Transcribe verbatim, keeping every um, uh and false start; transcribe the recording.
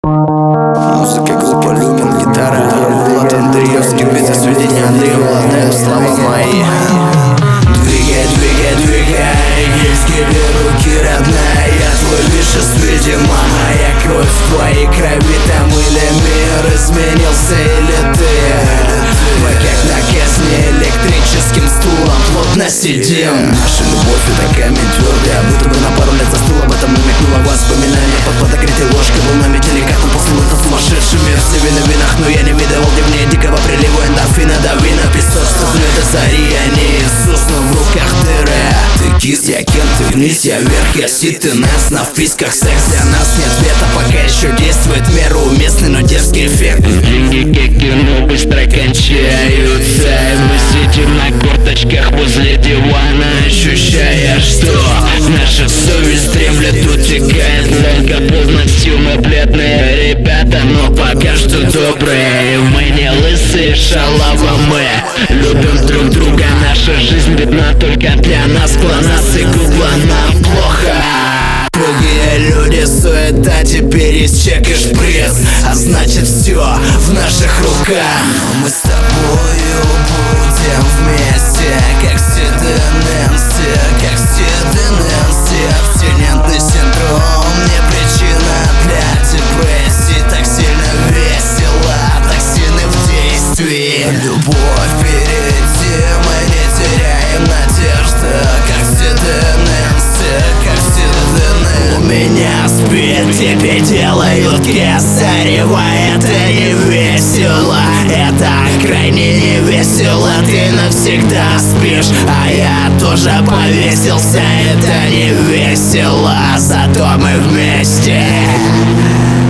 Музыка, группа Люмен, гитара Влад Андреевский, битва сведения Андрей Владаев, слова мои. Двигай, двигай, двигай, есть тебе руки, родная. Я твой вишес, видимо, моя кровь в твоей крови. Там или мир изменился, или ты. Мы как на казни электрическим стулом плотно сидим. Наша любовь это камень твердый, будто бы на пару лет застыл. Об этом намекнуло воспоминания под подогретой ложкой, волнами деликатно после это сумасшедший мир. Все вины в винах, но я не видел дневнее дикого прилива эндорфина. Дави на песок, что это зари, а не Иисус, но в руках дыры. Ты кис, я кем, ты вниз, я вверх, я сит, ты нас. На вписках секс для нас нет ответа, пока еще действует меру уместный, но дерзкий эффект. Деньги как кино быстро кончаются, и мы сидим на корточках возле дивана, ощущая, что наша совесть дремлет, утекает только полностью. Мы бледные ребята, но пока что добрые. Мы не лысые шалавы, мы любим друг друга. Наша жизнь видна только для нас, глонасс и гугла нам плохо. Другие люди, суета, теперь исчекаешь пресс, а значит все в наших руках. Но мы с тобою будем вместе, как Сид и Нэнси, как Сид и Нэнси. Абстинентный синдром не причина для депрессии. Так сильно весело, токсины в действии. Любовь впереди, мы не теряем надежды, как Сид и Нэнси, как Сид и Нэнси. У меня спит, тебе делают кесарево. Это не весело, это крайне не весело. Ты навсегда спишь, а я тоже повесился. Это не весело, зато мы вместе.